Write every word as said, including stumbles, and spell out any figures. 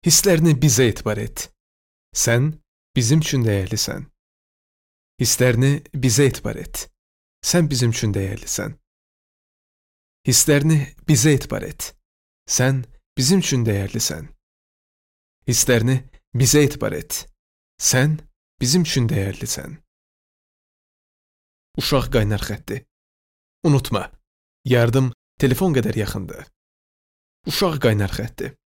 Hisslərini bizə etibar et. Sən bizim üçün dəyərlisən. Hisslərini bizə etibar et. Sən bizim üçün dəyərlisən. Hisslərini bizə etibar et. Sən bizim üçün dəyərlisən. Hisslərini bizə etibar et. Sən bizim üçün dəyərlisən. Uşaq qaynar xətti. Unutma, yardım telefon qədər yaxındır. Uşaq qaynar xətti.